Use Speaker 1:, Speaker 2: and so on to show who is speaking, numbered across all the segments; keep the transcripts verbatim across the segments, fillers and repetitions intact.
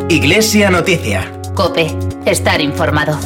Speaker 1: Iglesia Noticia.
Speaker 2: COPE. Estar informado.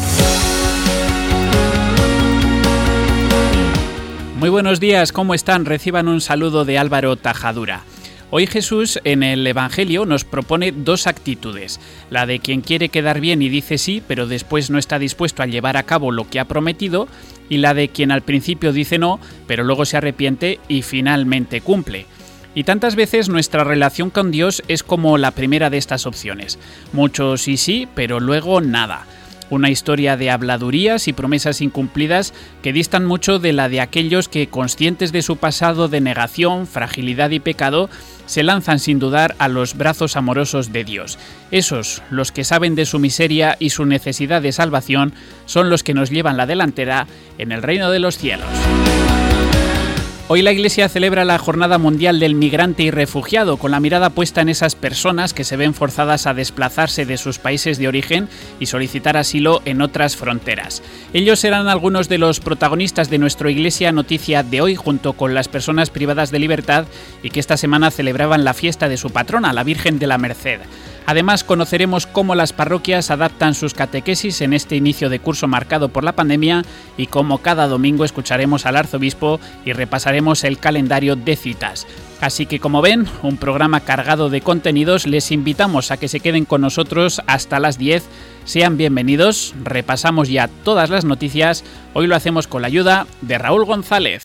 Speaker 3: Muy buenos días, ¿cómo están? Reciban un saludo de Álvaro Tajadura. Hoy Jesús en el Evangelio nos propone dos actitudes, la de quien quiere quedar bien y dice sí, pero después no está dispuesto a llevar a cabo lo que ha prometido, y la de quien al principio dice no, pero luego se arrepiente y finalmente cumple. Y tantas veces nuestra relación con Dios es como la primera de estas opciones, mucho sí sí, pero luego nada. Una historia de habladurías y promesas incumplidas que distan mucho de la de aquellos que, conscientes de su pasado de negación, fragilidad y pecado, se lanzan sin dudar a los brazos amorosos de Dios. Esos, los que saben de su miseria y su necesidad de salvación, son los que nos llevan la delantera en el reino de los cielos. Hoy la Iglesia celebra la Jornada Mundial del Migrante y Refugiado, con la mirada puesta en esas personas que se ven forzadas a desplazarse de sus países de origen y solicitar asilo en otras fronteras. Ellos serán algunos de los protagonistas de nuestra Iglesia Noticia de hoy, junto con las personas privadas de libertad y que esta semana celebraban la fiesta de su patrona, la Virgen de la Merced. Además, conoceremos cómo las parroquias adaptan sus catequesis en este inicio de curso marcado por la pandemia y cómo cada domingo escucharemos al arzobispo y repasaremos el calendario de citas. Así que, como ven, un programa cargado de contenidos. Les invitamos a que se queden con nosotros hasta las diez. Sean bienvenidos, repasamos ya todas las noticias. Hoy lo hacemos con la ayuda de Raúl González.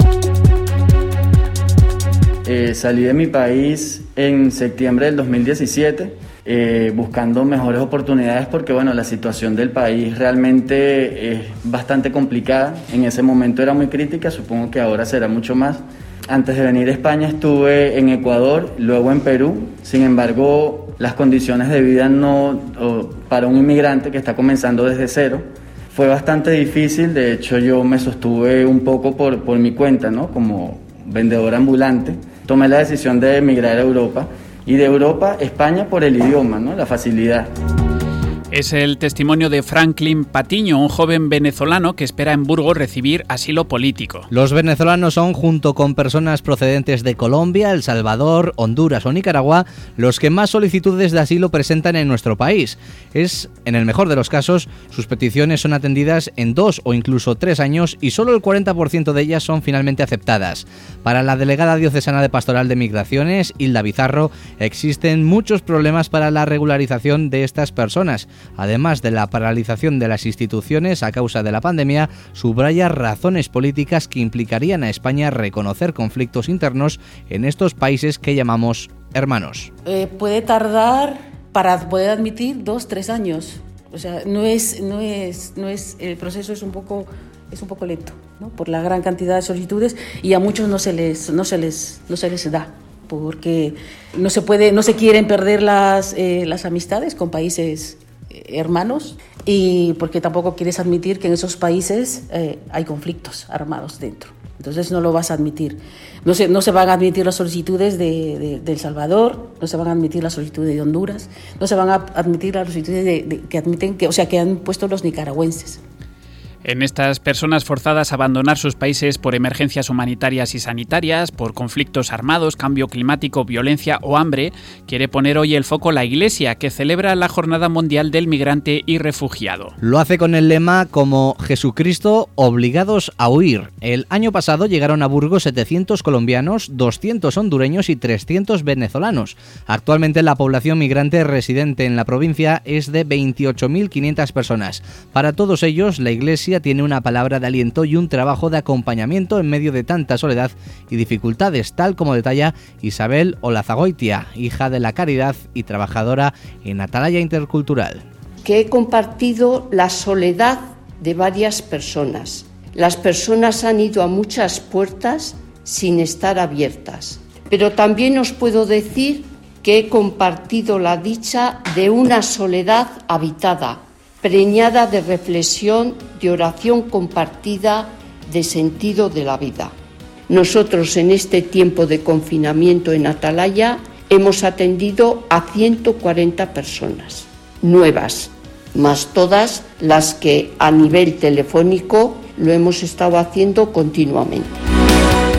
Speaker 4: Eh, salí de mi país en septiembre del dos mil diecisiete. Eh, buscando mejores oportunidades porque bueno, la situación del país realmente es bastante complicada. En ese momento era muy crítica, supongo que ahora será mucho más. Antes de venir a España estuve en Ecuador, luego en Perú. Sin embargo, las condiciones de vida no, o, para un inmigrante que está comenzando desde cero, fue bastante difícil. De hecho, yo me sostuve un poco por, por mi cuenta, ¿no? Como vendedor ambulante. Tomé la decisión de emigrar a Europa. Y de Europa, España por el idioma, ¿no? La facilidad.
Speaker 3: Es el testimonio de Franklin Patiño, un joven venezolano que espera en Burgos recibir asilo político.
Speaker 5: Los venezolanos son, junto con personas procedentes de Colombia, El Salvador, Honduras o Nicaragua, los que más solicitudes de asilo presentan en nuestro país. Es, en el mejor de los casos, sus peticiones son atendidas en dos o incluso tres años y solo el cuarenta por ciento de ellas son finalmente aceptadas. Para la delegada diocesana de Pastoral de Migraciones, Hilda Bizarro, existen muchos problemas para la regularización de estas personas. Además de la paralización de las instituciones a causa de la pandemia, subraya razones políticas que implicarían a España reconocer conflictos internos en estos países que llamamos hermanos.
Speaker 6: Eh, puede tardar para poder admitir dos, tres años. O sea, no es, no es, no es, el proceso es un poco, es un poco lento, ¿no? Por la gran cantidad de solicitudes y a muchos no se les, no se les, no se les da. Porque no se puede, no se quieren perder las, eh, las amistades con países hermanos y porque tampoco quieres admitir que en esos países eh, hay conflictos armados dentro. Entonces no lo vas a admitir. No se, no se van a admitir las solicitudes de, de, de El Salvador, no se van a admitir las solicitudes de Honduras, no se van a admitir las solicitudes de, de, que admiten, que, o sea, que han puesto los nicaragüenses.
Speaker 3: En estas personas forzadas a abandonar sus países por emergencias humanitarias y sanitarias, por conflictos armados, cambio climático, violencia o hambre, quiere poner hoy el foco la Iglesia, que celebra la Jornada Mundial del Migrante y Refugiado.
Speaker 5: Lo hace con el lema como Jesucristo obligados a huir. El año pasado llegaron a Burgos setecientos colombianos, doscientos hondureños y trescientos venezolanos. Actualmente la población migrante residente en la provincia es de veintiocho mil quinientas personas. Para todos ellos, la Iglesia tiene una palabra de aliento y un trabajo de acompañamiento en medio de tanta soledad y dificultades, tal como detalla Isabel Olazagoitia, hija de la Caridad y trabajadora en Atalaya Intercultural.
Speaker 7: Que he compartido la soledad de varias personas. Las personas han ido a muchas puertas sin estar abiertas, pero también os puedo decir que he compartido la dicha de una soledad habitada, preñada de reflexión, de oración compartida, de sentido de la vida. Nosotros en este tiempo de confinamiento en Atalaya hemos atendido a ciento cuarenta personas nuevas, más todas las que a nivel telefónico lo hemos estado haciendo continuamente.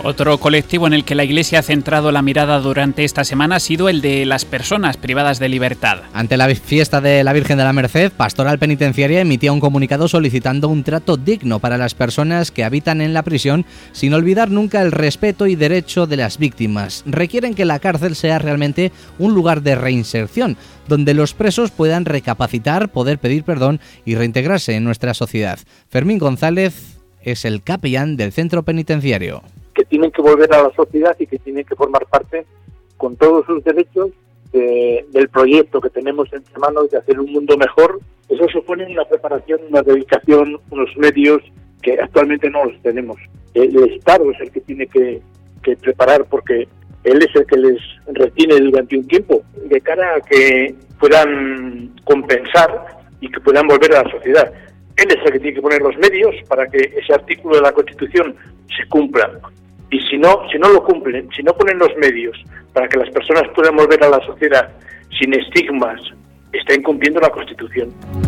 Speaker 3: Otro colectivo en el que la Iglesia ha centrado la mirada durante esta semana ha sido el de las personas privadas de libertad.
Speaker 5: Ante la fiesta de la Virgen de la Merced, Pastoral Penitenciaria emitía un comunicado solicitando un trato digno para las personas que habitan en la prisión, sin olvidar nunca el respeto y derecho de las víctimas. Requieren que la cárcel sea realmente un lugar de reinserción, donde los presos puedan recapacitar, poder pedir perdón y reintegrarse en nuestra sociedad. Fermín González es el capellán del centro penitenciario.
Speaker 1: Que tienen que volver a la sociedad y que tienen que formar parte con todos sus derechos de, del proyecto que tenemos entre manos de hacer un mundo mejor. Eso supone una preparación, una dedicación, unos medios que actualmente no los tenemos. El Estado es el que tiene que, que preparar, porque él es el que les retiene durante un tiempo, de cara a que puedan compensar y que puedan volver a la sociedad. Él es el que tiene que poner los medios para que ese artículo de la Constitución se cumpla. Y si no, si no lo cumplen, si no ponen los medios para que las personas puedan volver a la sociedad sin estigmas, está incumpliendo la Constitución.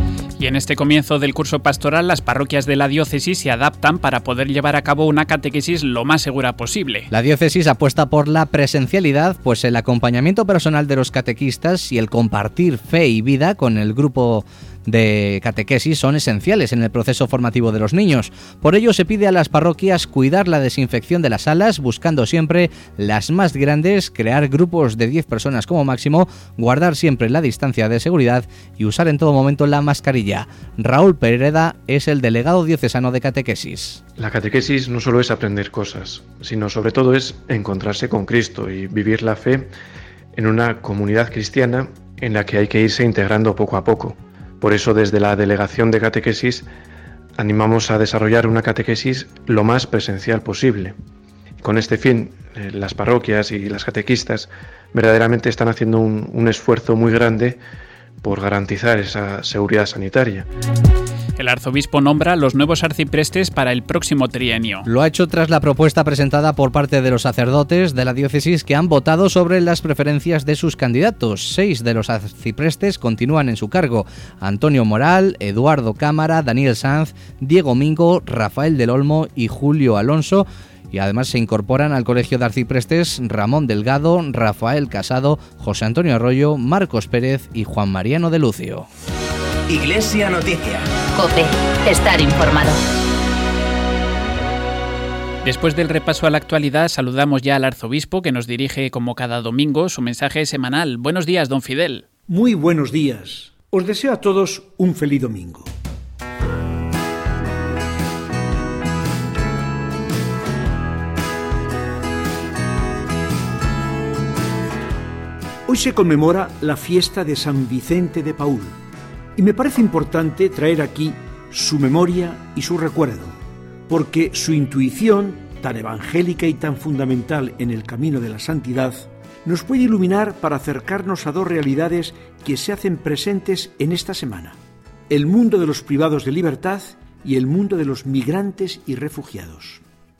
Speaker 3: Y en este comienzo del curso pastoral, las parroquias de la diócesis se adaptan para poder llevar a cabo una catequesis lo más segura posible.
Speaker 5: La diócesis apuesta por la presencialidad, pues el acompañamiento personal de los catequistas y el compartir fe y vida con el grupo de catequesis son esenciales en el proceso formativo de los niños. Por ello se pide a las parroquias cuidar la desinfección de las salas, buscando siempre las más grandes, crear grupos de diez personas como máximo, guardar siempre la distancia de seguridad y usar en todo momento la mascarilla. Raúl Pereda es el delegado diocesano de catequesis.
Speaker 8: La catequesis no solo es aprender cosas, sino sobre todo es encontrarse con Cristo y vivir la fe en una comunidad cristiana en la que hay que irse integrando poco a poco. Por eso, desde la Delegación de Catequesis, animamos a desarrollar una catequesis lo más presencial posible. Con este fin, eh, las parroquias y las catequistas verdaderamente están haciendo un, un esfuerzo muy grande por garantizar esa seguridad sanitaria.
Speaker 3: El arzobispo nombra los nuevos arciprestes para el próximo trienio.
Speaker 5: Lo ha hecho tras la propuesta presentada por parte de los sacerdotes de la diócesis que han votado sobre las preferencias de sus candidatos. Seis de los arciprestes continúan en su cargo: Antonio Moral, Eduardo Cámara, Daniel Sanz, Diego Mingo, Rafael del Olmo y Julio Alonso. Y además se incorporan al Colegio de Arciprestes Ramón Delgado, Rafael Casado, José Antonio Arroyo, Marcos Pérez y Juan Mariano de Lucio.
Speaker 9: Iglesia Noticia.
Speaker 2: COPE. Estar informado.
Speaker 3: Después del repaso a la actualidad, saludamos ya al arzobispo, que nos dirige como cada domingo su mensaje semanal. Buenos días, don Fidel.
Speaker 10: Muy buenos días. Os deseo a todos un feliz domingo. Hoy se conmemora la fiesta de San Vicente de Paúl. Y me parece importante traer aquí su memoria y su recuerdo, porque su intuición, tan evangélica y tan fundamental en el camino de la santidad, nos puede iluminar para acercarnos a dos realidades que se hacen presentes en esta semana: el mundo de los privados de libertad y el mundo de los migrantes y refugiados.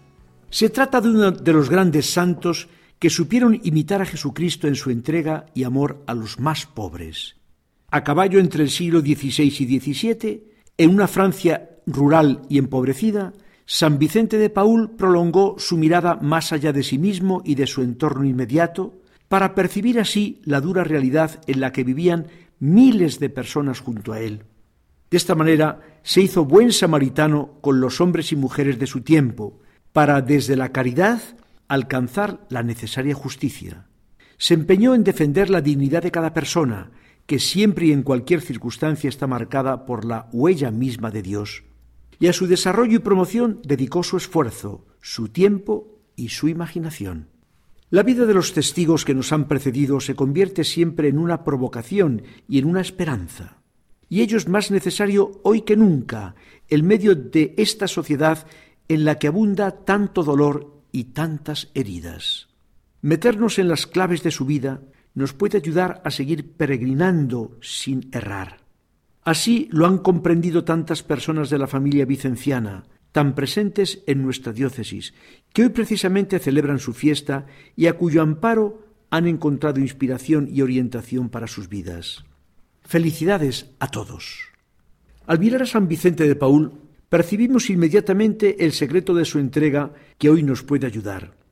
Speaker 10: Se trata de uno de los grandes santos que supieron imitar a Jesucristo en su entrega y amor a los más pobres. A caballo entre el siglo dieciséis y diecisiete, en una Francia rural y empobrecida, San Vicente de Paúl prolongó su mirada más allá de sí mismo y de su entorno inmediato, para percibir así la dura realidad en la que vivían miles de personas junto a él. De esta manera se hizo buen samaritano con los hombres y mujeres de su tiempo, para desde la caridad alcanzar la necesaria justicia. Se empeñó en defender la dignidad de cada persona, que siempre y en cualquier circunstancia está marcada por la huella misma de Dios, y a su desarrollo y promoción dedicó su esfuerzo, su tiempo y su imaginación. La vida de los testigos que nos han precedido se convierte siempre en una provocación y en una esperanza, y ello es más necesario hoy que nunca, en medio de esta sociedad en la que abunda tanto dolor y tantas heridas. Meternos en las claves de su vida nos puede ayudar a seguir peregrinando sin errar. Así lo han comprendido tantas personas de la familia vicenciana, tan presentes en nuestra diócesis, que hoy precisamente celebran su fiesta y a cuyo amparo han encontrado inspiración y orientación para sus vidas. Felicidades a todos. Al mirar a San Vicente de Paúl, percibimos inmediatamente el secreto de su entrega que hoy nos puede ayudar.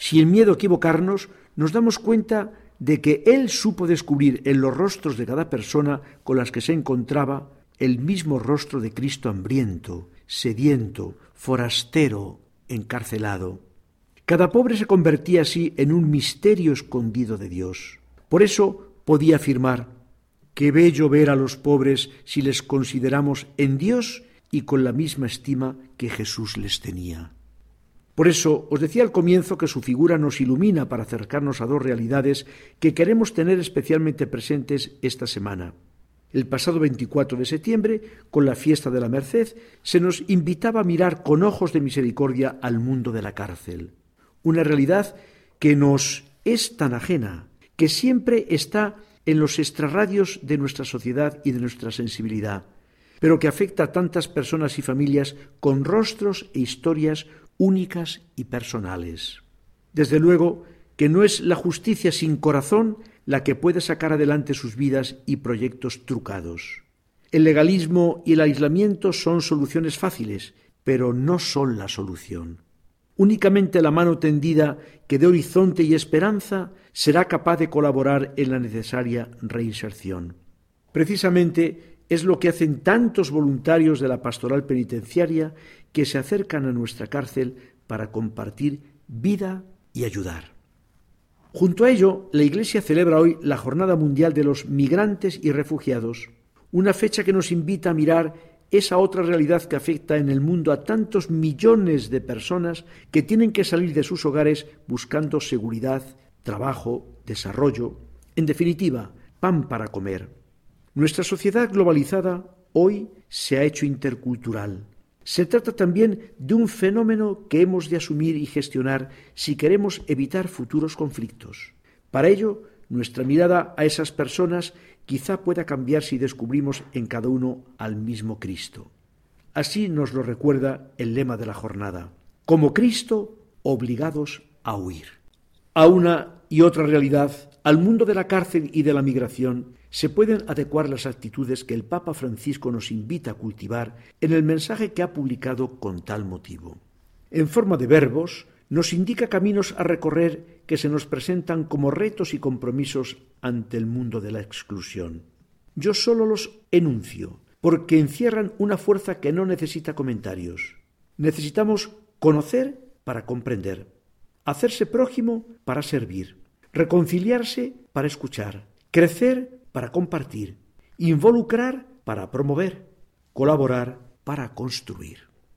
Speaker 10: Sin miedo a equivocarnos, nos damos cuenta de que Él supo descubrir en los rostros de cada persona con las que se encontraba el mismo rostro de Cristo hambriento, sediento, forastero, encarcelado. Cada pobre se convertía así en un misterio escondido de Dios. Por eso podía afirmar: qué bello ver a los pobres si les consideramos en Dios y con la misma estima que Jesús les tenía. Por eso os decía al comienzo que su figura nos ilumina para acercarnos a dos realidades que queremos tener especialmente presentes esta semana. El pasado veinticuatro de septiembre, con la fiesta de la Merced, se nos invitaba a mirar con ojos de misericordia al mundo de la cárcel. Una realidad que nos es tan ajena, que siempre está en los extrarradios de nuestra sociedad y de nuestra sensibilidad, pero que afecta a tantas personas y familias con rostros e historias únicas y personales. Desde luego que no es la justicia sin corazón la que puede sacar adelante sus vidas y proyectos trucados. El legalismo y el aislamiento son soluciones fáciles, pero no son la solución. Únicamente la mano tendida que dé horizonte y esperanza será capaz de colaborar en la necesaria reinserción. Precisamente es lo que hacen tantos voluntarios de la pastoral penitenciaria que se acercan a nuestra cárcel para compartir vida y ayudar. Junto a ello, la Iglesia celebra hoy la Jornada Mundial de los Migrantes y Refugiados, una fecha que nos invita a mirar esa otra realidad que afecta en el mundo a tantos millones de personas que tienen que salir de sus hogares buscando seguridad, trabajo, desarrollo, en definitiva, pan para comer. Nuestra sociedad globalizada hoy se ha hecho intercultural. Se trata también de un fenómeno que hemos de asumir y gestionar si queremos evitar futuros conflictos. Para ello, nuestra mirada a esas personas quizá pueda cambiar si descubrimos en cada uno al mismo Cristo. Así nos lo recuerda el lema de la jornada: como Cristo, obligados a huir. A una y otra realidad, al mundo de la cárcel y de la migración, se pueden adecuar las actitudes que el Papa Francisco nos invita a cultivar en el mensaje que ha publicado con tal motivo. En forma de verbos, nos indica caminos a recorrer que se nos presentan como retos y compromisos ante el mundo de la exclusión. Yo solo los enuncio, porque encierran una fuerza que no necesita comentarios. Necesitamos conocer para comprender, hacerse prójimo para servir, reconciliarse para escuchar, crecer para compartir, involucrar para promover, colaborar para construir.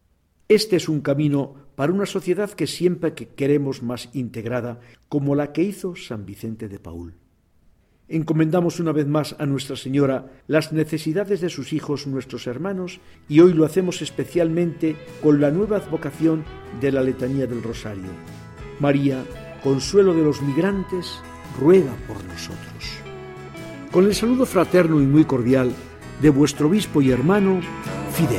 Speaker 10: Este es un camino para una sociedad que siempre que queremos más integrada, como la que hizo San Vicente de Paúl. Encomendamos una vez más a Nuestra Señora las necesidades de sus hijos, nuestros hermanos, y hoy lo hacemos especialmente con la nueva advocación de la Letanía del Rosario. María, consuelo de los migrantes, ruega por nosotros. Con el saludo fraterno y muy cordial de vuestro obispo y hermano, Fidel.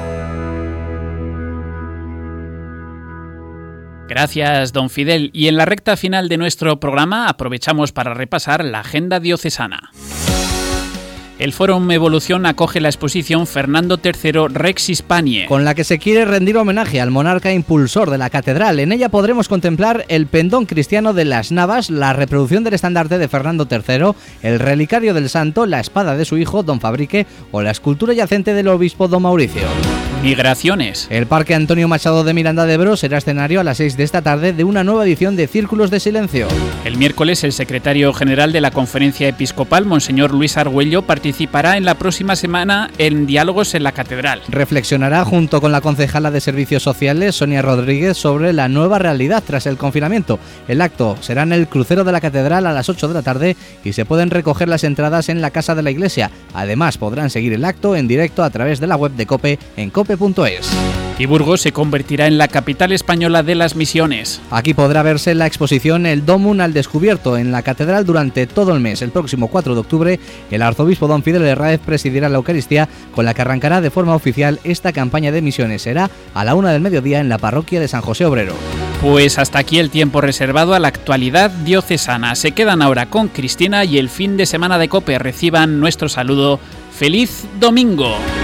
Speaker 3: Gracias, don Fidel. Y en la recta final de nuestro programa aprovechamos para repasar la agenda diocesana. El Fórum Evolución acoge la exposición Fernando tercero Rex Hispaniae,
Speaker 5: con la que se quiere rendir homenaje al monarca impulsor de la catedral. En ella podremos contemplar el pendón cristiano de las Navas, la reproducción del estandarte de Fernando tercero, el relicario del santo, la espada de su hijo, don Fabrique, o la escultura yacente del obispo don Mauricio.
Speaker 3: Migraciones.
Speaker 5: El Parque Antonio Machado de Miranda de Ebro será escenario a las seis de esta tarde de una nueva edición de Círculos de Silencio.
Speaker 3: El miércoles, el secretario general de la Conferencia Episcopal, Monseñor Luis Argüello, participará en la próxima semana en Diálogos en la Catedral.
Speaker 5: Reflexionará junto con la concejala de Servicios Sociales, Sonia Rodríguez, sobre la nueva realidad tras el confinamiento. El acto será en el crucero de la Catedral a las ocho de la tarde y se pueden recoger las entradas en la Casa de la Iglesia. Además, podrán seguir el acto en directo a través de la web de COPE en cope punto es.
Speaker 3: Y Burgos se convertirá en la capital española de las misiones.
Speaker 5: Aquí podrá verse la exposición El Domum al Descubierto en la catedral durante todo el mes. El próximo cuatro de octubre, el arzobispo don Fidel Herráez presidirá la Eucaristía, con la que arrancará de forma oficial esta campaña de misiones. Será a la una del mediodía en la parroquia de San José Obrero.
Speaker 3: Pues hasta aquí el tiempo reservado a la actualidad diocesana. Se quedan ahora con Cristina y el fin de semana de COPE. Reciban nuestro saludo. ¡Feliz domingo!